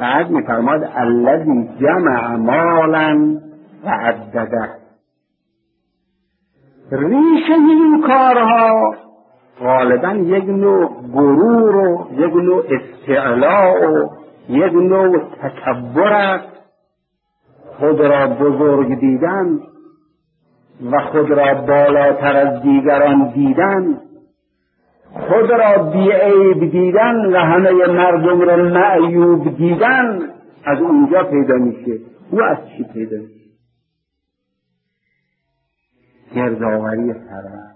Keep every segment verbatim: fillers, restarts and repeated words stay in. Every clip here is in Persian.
بعد میفرماد الذی جمع مالا و عدده. ریشه این کارها غالبا یک نوع غرور و یک نوع استعلاء و یک نوع تکبر است، خود را بزرگ دیدن و خود را بالاتر از دیگران دیدن، خود را بیعیب دیدن و همه مردم را معیوب دیدن، از اونجا پیدا میشه. او از چی پیدا میشه؟ گردآوری ثروت.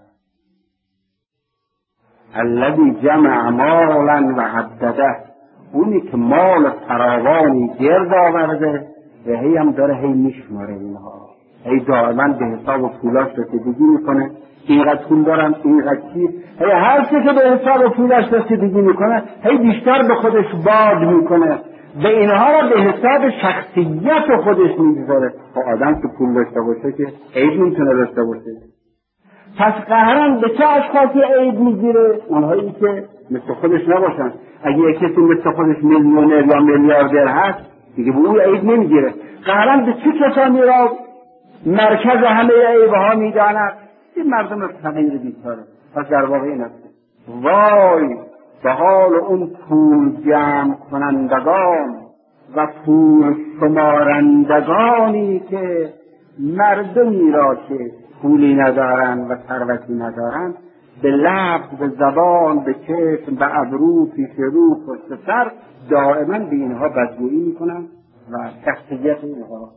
الذی جمع مالا و عدده، اونی که مال فراوانی گرد آورده و هی هم داره هی میشماره اینها، هی دائما به حساب پولاش رسیدگی میکنه، اینقدر پول دارم، اینقدر چی، هی هر چی که به حساب پولاش رسیدگی میکنه هی بیشتر به خودش باد میکنه، به اینها را به حساب شخصیت خودش میگذاره. خب آدم که پول داشته باشه که عیب میتونه داشته باشه. پس قهرن به چه اشخاصی عیب میگیره؟ اونهایی که مثل خودش نباشن. اگه یک کسی مثل خودش میلیونر یا میلیاردر هست دیگه به اون عیب نمیگیره. قهرن به چه کسانی را مرکز همه عیبها میداند؟ این مردم فقیر بیچاره. پس در واقع این است، وای به حال اون پول جمع کنندگان و پول شمارندگانی که مردمی را که پولی ندارن و ثروتی ندارن به لفظ، به زبان، به چشم، به ابرو، پیش رو، پشت سر دائما به اینها بدگویی میکنن و شخصیت اینها.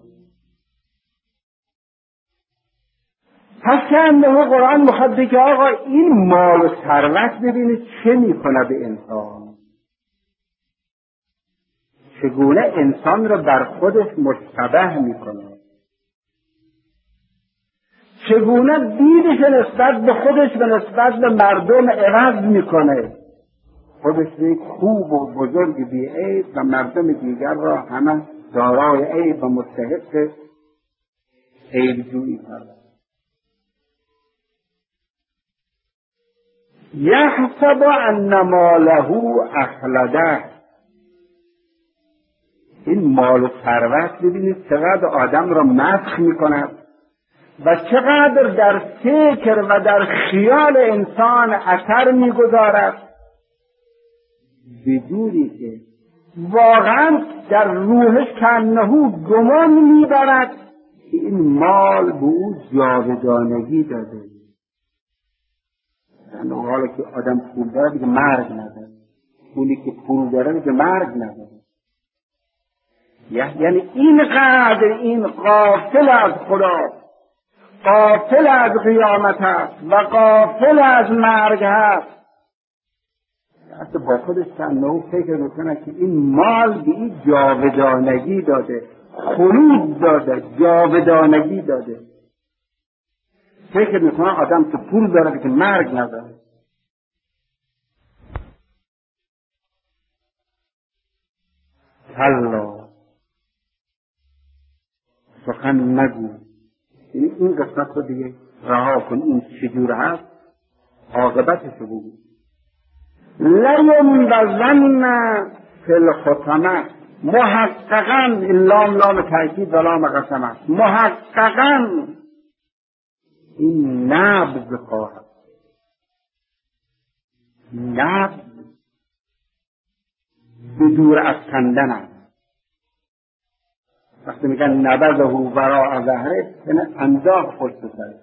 پس که انده قرآن مخاطب که آقا این مال و ثروت ببینید چه میکنه به انسان، چگونه انسان را بر خودش مشتبه میکنه، چگونه دیدش نسبت به خودش و نسبت به مردم عوض میکنه، خودش یک خوب و بزرگ بی عیب و مردم دیگر را همه دارای عیب و مستحق عیب جویی کرده. یحسب ان ماله اخلده. این مال و ثروت ببینید چقدر آدم را مسخ میکند و چقدر در فکر و در خیال انسان اثر میگذارد، بدونی که واقعا در روحش کانه گمان میبرد که این مال به او جاودانگی داده. یعنی حالا که آدم پول داره دیگه مرگ نداره، پولی که پول داره دیگه مرگ نداره. یعنی اینقدر این غافل از خدا، غافل از قیامت هست و غافل از مرگ هست، حتی با خودش کنه فکر میکنه که این مال به این جاودانگی داده، خلود داده، جاودانگی داده. فکر میکنه آدم که پول داره که مرگ نداره. کلا سخن نگو. این این قسمت رو دیگه رها کن، این چجور هست عاقبتش رو بگو. لینبذن فی الحطمه. محققا، لام لام تأکید و لام قسم است، محققا این نبض خواهد. نبض به دور افکندن است. وقتی میگن نبذه وراء ظهره یعنی انداخت پشت سر.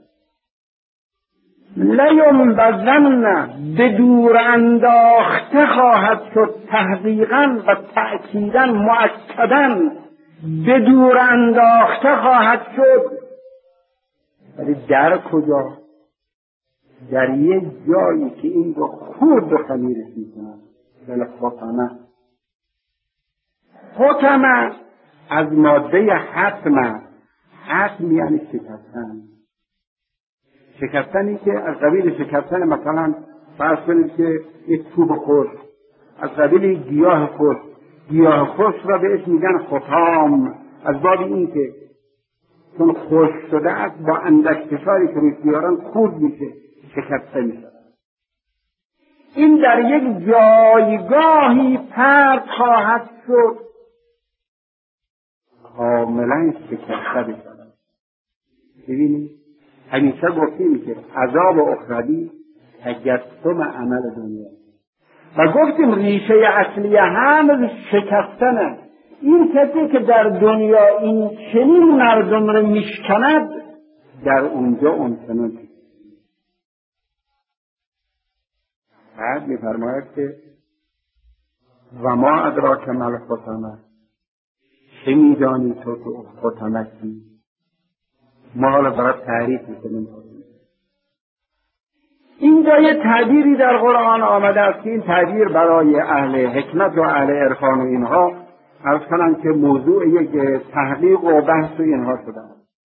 لینبذن به دور انداخته خواهد شد، تحقیقا و تأکیدا مؤکدا به دور انداخته خواهد شد. ولی در کجا؟ در یک جایی که این رو خورد و خمیرش میکنن. بله حطمه. حطمه از ماده حتمه. حتم یعنی شکستن. شکستنی که از قبیل شکستن مثلا فرض کنید که یک چوب خشک، از قبیل گیاه خشک، گیاه خشک را بهش میگن حطام، از باب این که چون خشک شده است با اندک فشاری که روش بیارن خورد میشه، شکسته میشه. این در یک جایگاهی پرت خواهد شد کاملا شکسته بشود. ببینید همیشه گفتیم که عذاب اخروی تجسم عمل دنیا و گفتیم ریشه اصلی هم شکستنه. این کسی که در دنیا این چنین مردم رو میشکند در اونجا اون چنین بعد میفرماید که و ما ادراک ما الحطمه، چه میدانی تو تو حطمه چی؟ ما حالا برای تعریف میکنیم. اینجا یه تعبیری در قرآن آمده است که این تعبیر برای اهل حکمت و اهل عرفان و اینها عرض کنم که موضوع یک تحقیق و بحث و اینها شده.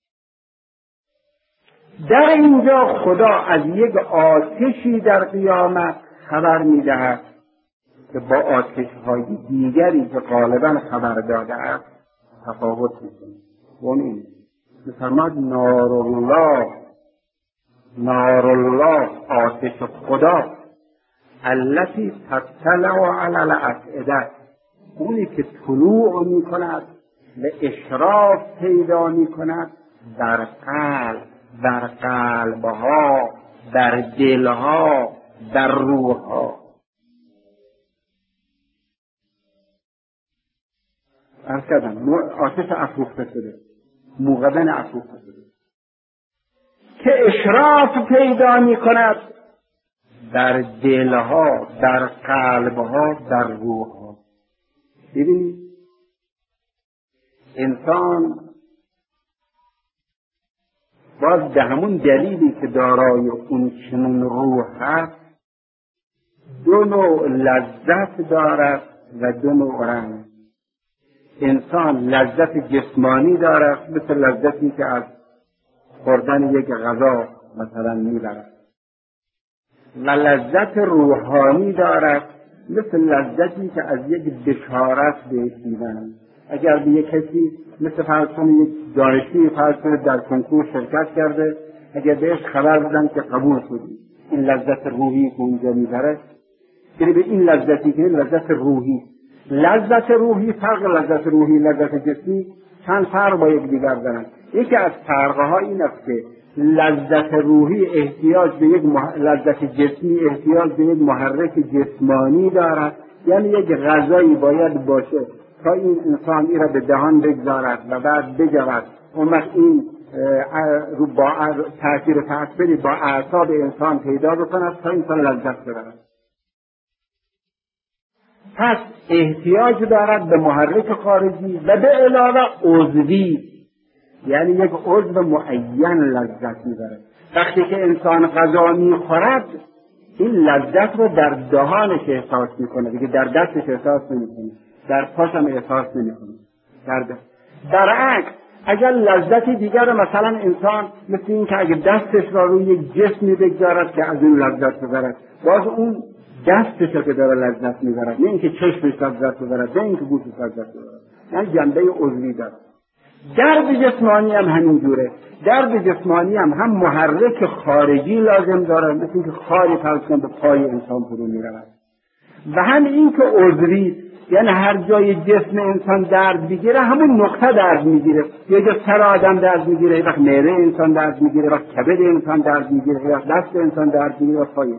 در اینجا خدا از یک آتشی در قیامت خبر میدهد که با آتش‌های دیگری که غالبا خبر داده است تفاوت میکنه. اون این می‌فرماید نارالله، نارالله آتش خدا التي تطلع علی الافئده، اونی که طلوع میکند و اشراف پیدا میکند در قلب، در قلبها، در دلها، در روحها. عرض کردم آتش افروخته شده، موقدن افروخته شده که اشراف پیدا میکند در دلها، در قلبها، در روحها. ببینید انسان باز به همون دلیلی که دارای اون چنون روح هست دو نوع لذت دارد و دو نوع رنج. انسان لذت جسمانی دارد مثل لذتی که از خوردن یک غذا مثلا میبرد و لذت روحانی دارد مثل لذتی که از یک بشارت بهش میدن. اگر به یک کسی مثل فرض کنید یک دانشجوی فرض کنید در کنکور شرکت کرده، اگر بهش خبر بدن که قبول شدی، این لذت روحی که اونجا میبره، یعنی به این لذتی که لذت روحی، لذت روحی فرق لذت روحی لذت جسمی چند فرق با یک دیگر دارن. یکی از فرقها این است که لذت روحی احتیاج به یک مح... لذت جسمی احتیاج به یک محرک جسمانی دارد، یعنی یک غذایی باید باشه تا این انسان این را به دهان بگذارد و بعد بجود، اون وقت این رو با تأثیر تأثیری با اعصاب انسان پیدا بکند تا انسان لذت ببرد. پس احتیاج دارد به محرک خارجی و به علاوه عضوی، یعنی یک عضو معین لذت میبرد. وقتی که انسان غذا میخورد این لذت رو در دهانش احساس میکنه، دیگه در دستش احساس نمیکنه، در پاش هم احساس نمیکنه. در دست. برعکس اگر لذتی دیگر مثلا انسان مثل این که اگر دستش را روی یک جسمی بگذارد که از این لذت ببرد، باز اون دستش که داره لذت میبرد، نه اینکه چشمش لذت ببرد، نه اینکه گوشش لذت ببرد، یعنی جنبه عضوی داره. درد جسمانی هم همینجوره. درد جسمانی هم هم محرک خارجی لازم داره، مثل اینکه خاری پرسن به پای انسان فرو میرود، و هم اینکه عضوی، یعنی هر جای جسم انسان درد بگیره همون نقطه درد میگیره. یه جا سر آدم درد میگیره، یه وقت معده انسان درد میگیره، یه وقت کبد انسان درد میگیره، یه وقت دست انسان درد میگیره و پای.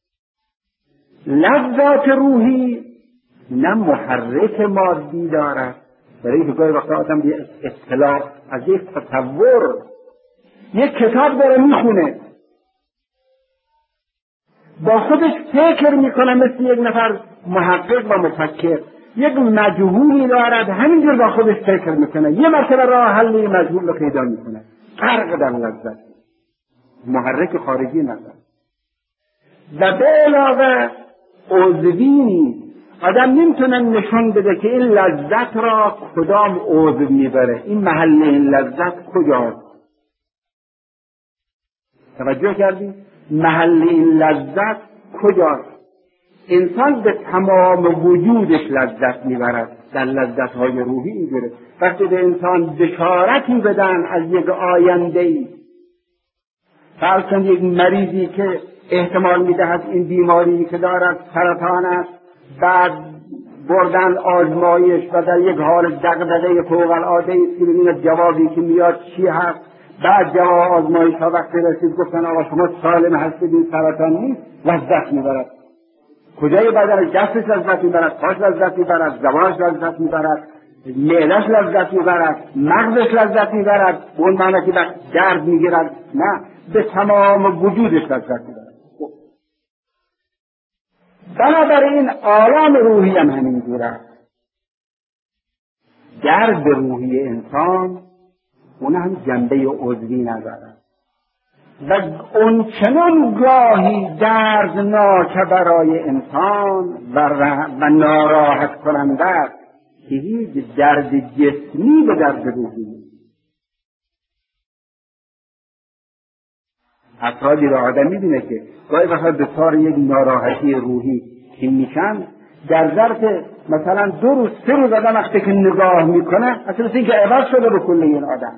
لذات روحی نه محرک مادی دارد، برای اینکه گاهی وقتا آدم یه اطلاع از یک تصور، یک کتاب داره میخونه، با خودش فکر میکنه مثل یک نفر محقق و مفکر، یک مجهولی دارد همینجور با خودش فکر میکنه، یه مرتبه راه حل مجهول رو پیدا میکنه. فرق در لذت، محرک خارجی نداره. و به علاوه عضوی نیست. آدم نمیتونه نشون بده که این لذت را کدام عضو میبره، این محل این لذت کجاست. توجه کردی؟ محل این لذت کجاست؟ انسان به تمام وجودش لذت میبرد. در لذت‌های روحی اینجوره. وقتی به انسان بشارتی بدن از یک آینده‌ای، فرض یک مریضی که احتمال میدهد این بیماری که دارد سرطان است، بعد بردن آزمایش و در یک حال دغدغه فوق العاده است که ببینید جوابی که میاد چی هست. بعد جواب آزمایش ها وقتی رسید گفتن آقا شما سالم هستید، این سرطان نیست، لذت میبرد. کجای بدنش؟ دستش لذت میبرد، پاش لذت میبرد، زبانش لذت میبرد، معده‌اش لذت میبرد، مغزش لذت میبرد. اون معنی که وقت درد میگیرد نه، به تمام وجودش لذت میبرد. بنابراین آلام روحی هم همینجور است. درد روحی انسان اون هم جنبه عضوی ندارد و اون چنان گاهی دردناک برای انسان و, و ناراحت کننده است که هیچ درد جسمی به درد روحی نیست. افرادی را آدم می‌بینه که گاهی وقتا به کار یک ناراحتی روحی که میشن در ظرف مثلا دو روز سه روز آدم وقتی که نگاه میکنه اصلا اینکه عوض شده به کل این آدم.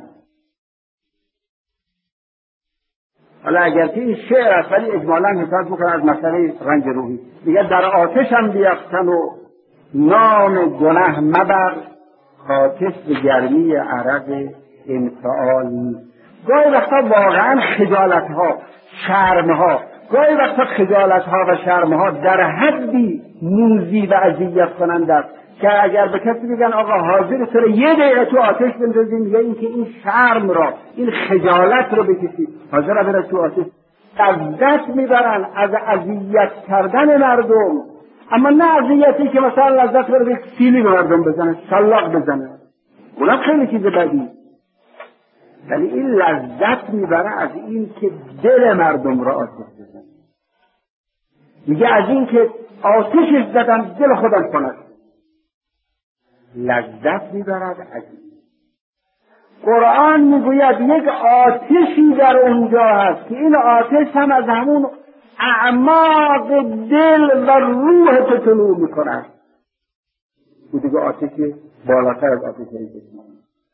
حالا اگر که این شعر است ولی اجمالا حساب میکنه از مسئله رنج روحی. دیگه در آتش هم بیفتن و نام گناه مبر، آتش به گرمی عرق انفعال نیست. گاهی وقتا واقعا خجالت ها، شرم ها، گاهی وقتا خجالت ها و شرم ها در حدی موذی و اذیت کننده است که اگر به کسی بگن آقا حاضر سر یه دقیقه تو آتش بندازیم، یا اینکه این شرم را، این خجالت رو بکشی، حاضر بره تو آتش. لذت میبرن از اذیت کردن مردم، اما نه اذیتی که مثلا لذت بره یک سیلی به مردم بزنه، شلاق بزنه، اونم خیلی چیز بدی. ولی این لذت میبره از این که دل مردم را آتش بزنه. میگه از این که آتشش زدن دل خودم کند، لذت میبرد از این. قرآن میگوید یک آتشی در اونجا هست که این آتش هم از همون اعماق دل و روح تو طلوع میکند. او دیگه آتش بالاتر از آتش جسمانی.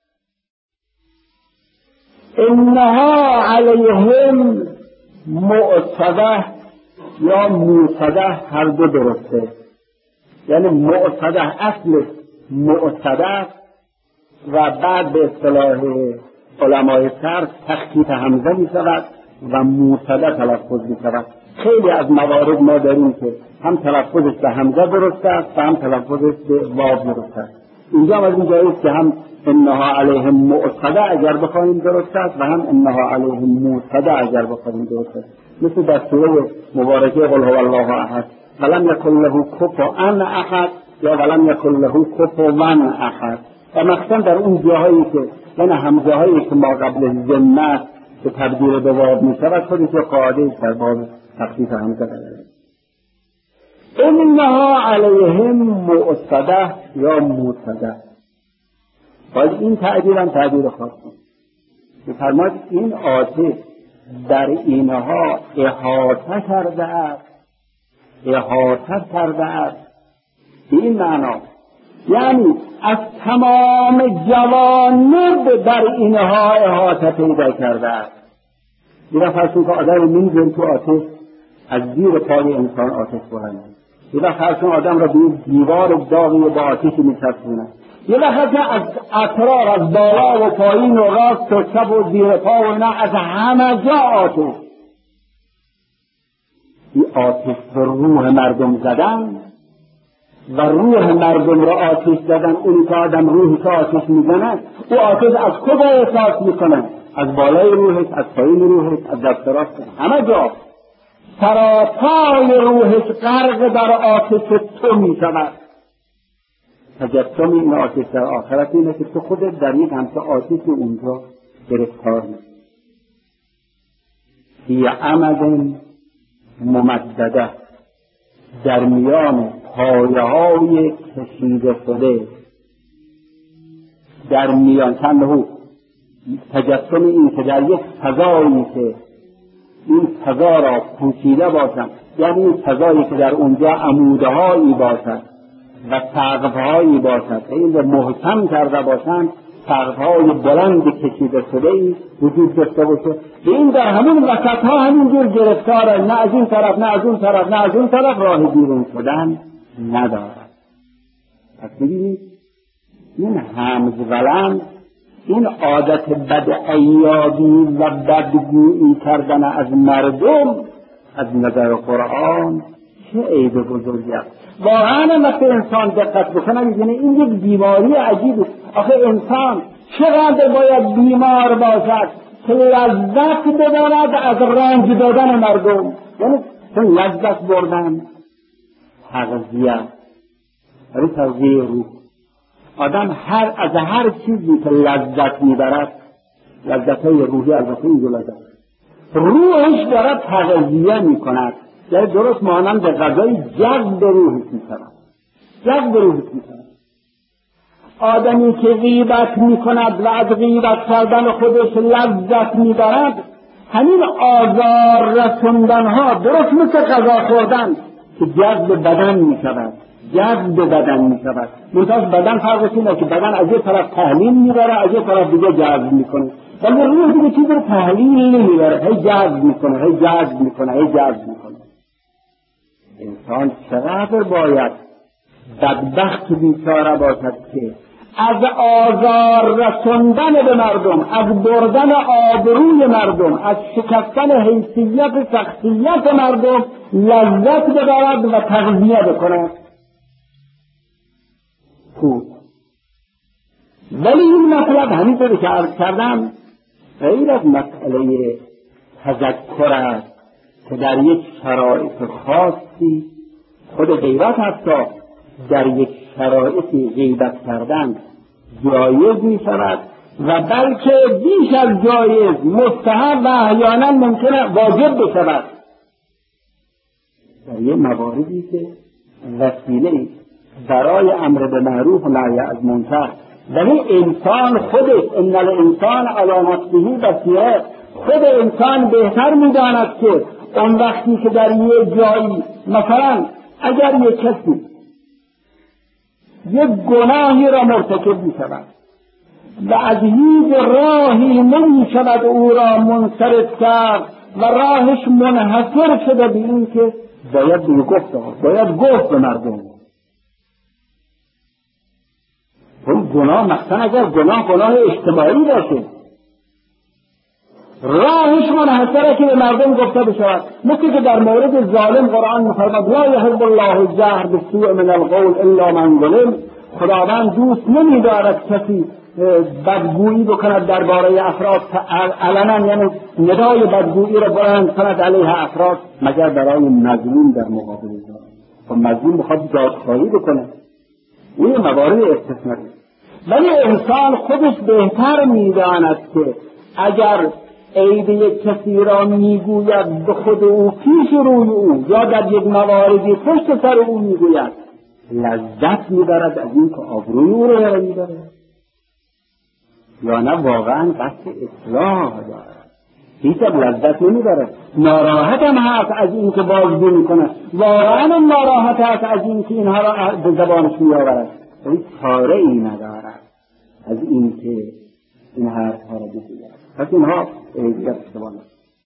انها علیهم مؤصده یا موصده، هر دو درسته. یعنی مؤصده اصل مؤصده و بعد به اصطلاح علمای صرف تخفیف همزه می شود و موصده تلفظ می شود. خیلی از موارد ما داریم که هم تلفظش به همزه درست است و هم تلفظش به واو درست است. اینجا از این جایست که هم انها علیهم مؤصده اگر بخواهیم درست است و هم انها علیهم موصده اگر بخواهیم درست است. مثل در سوره مبارکه قل هو الله احد ولم یکن له کفوا احد یا ولم یکن له کفوا احد. و مثلا در اون جاهایی که یعنی همزه هایی که ما قبل ذمت که تبدیل به واو می شود خودش رو قاعده در باب تخفیف همزه داره. انها علیهم مؤصده یا موصده. باید این تعبیر هم تعبیر خاص کنید. فرماید این آتش در اینها احاطه کرده است، احاطه کرده است. این معنا یعنی از تمام جوانب در اینها احاطه پیدا کرده است. یه فرض که آدم می‌ذاره تو آتش، از زیر پای انسان آتش بلند. یه فرض آدم را به دیوار داغی با آتش می‌چسبونه. یه وقت از اطراف، از بالا و پایین و راست و چپ و زیر پا و اینا از همه جا آتش. این آتش به روح مردم زدن و روح مردم را آتش زدن. اونی که آدم روحی که آتش میزنه او آتش از کجا احساس میکنه؟ از بالای روحش، از پایین روحش، از دست راست، همه جا. سراپای روحش غرق در آتش تو میشود. تجسم این آتش در آخرت اینه که تو خودت در یک همچه آتش اونجا گرفتار میشی. فی عمد ممدده، در میان پایه های کشیده شده، در میان تنهو تجسم این که در یک فضایی که این فضا را پوشیده باشند، یعنی این فضایی که در اونجا عموده هایی باشد و سقف‌هایی باشد، این محکم کرده باشند، سقف‌های بلند کشیده شده ای وجود داشته باشه. این در همون وسط‌ها همینجور گرفتاره، نه از این طرف نه از اون طرف نه از اون طرف راه بیرون شدن ندارد. پس ببینید این همز ولند، این عادت بدعیابی و بدگویی کردن از مردم از نظر قرآن چه عیب بزرگی است. واقعا وقتی انسان دقت بکنه می‌بینه این یک بیماری عجیبه. آخه انسان چقدر باید بیمار باشد که لذت ببرد از رنج دادن مردم، یعنی چون لذت بردن تغذیه برای تغذیه روح. آدم هر از هر چیزی که لذت میبرد، لذتهای روحی البته این لذت روحش دارد تغذیه میکند، یعنی درست مانند غذای جذب روحش میکند، جذب روحش میکند. آدمی که غیبت میکند و از غیبت کردن خودش لذت میبرد، همین آزار رسوندنها درست مثل غذا خوردن که جذب بدن میشود، جذب بدن میشود. منتها بدن فرقش اینه که بدن از یه طرف تحلیل میبره، از یه طرف دیگه جذب میکنه، ولی روح دیگه چیزی رو تحلیل نمیبره، هی جذب میکنه، هی جذب میکنه، هی جذب میکنه. انسان چقدر باید بدبخت بیچاره باشد که از آزار رسوندن به مردم، از بردن آبروی مردم، از شکستن حیثیت شخصیت مردم لذت ببرد و تغذیه بکند. خوب، ولی این مطلب همینطور که عرض کردم غیر از مسئله تذکر است که در یک شرایط خاصی خود غیبت حتی در یک شرایطی غیبت کردن جایز می شود و بلکه بیش از جایز مستحب و احیانا ممکنه واجب بشود در یک مواردی که وسیله برای امر به معروف و نهی از منکر. ولی انسان خودش ان الانسان علی نفسه بصیره، خود انسان بهتر میداند که اون وقتی که در یک جایی مثلا اگر یک کسی یک گناهی را مرتکب می شود و از هیچ راهی نمی شود او را منصرف کرد و راهش منحصر شده به این که باید به گفت باید گفت به مردم. اون گناه مثلا اگر گناه گناه اجتماعی باشه راهش منحصره که به مردم گفته بشود، مثل که در مورد ظالم قرآن می‌فرماید لا یحب الله الجهر بالسوء من القول الا من ظلم. خداوند دوست نمی‌دارد کسی بدگویی بکند درباره افراد علنا، یعنی ندای بدگویی را بلند کند علیه افراد مگر برای مظلوم در مقابل ظالم. خب مظلوم می‌خواد دادخواهی بکنه، این موارد استثنایی. ولی انسان خودش بهتر می‌داند که اگر عیب یک کسی را میگوید به خود او پیش روی او یا در یک مواردی پشت سر او میگوید لذت میبرد از این که آبروی او را میبرد یا نه واقعا قصد اصلاح دارد، هیچ لذت نمیبرد. ناراحت هم هست از این که بازگو میکنه، واقعا ناراحت هست از این که اینها را به زبانش میآورد، ولی چاره ای ندارد از این که این حرفها را بگوید. پس اینها اشتباه است.